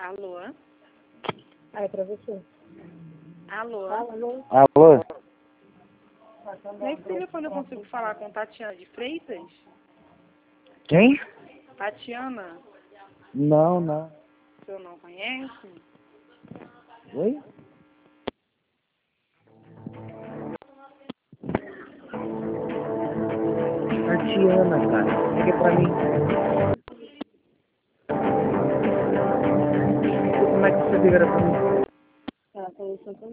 Alô? Ah, é pra você. Alô? Alô? Alô? Nesse telefone eu consigo falar com Tatiana de Freitas? Quem? Tatiana? Não, não. O senhor não conhece? Oi? Tatiana, cara. Liga pra mim. Como é que você liga pra mim? Ela falou Santo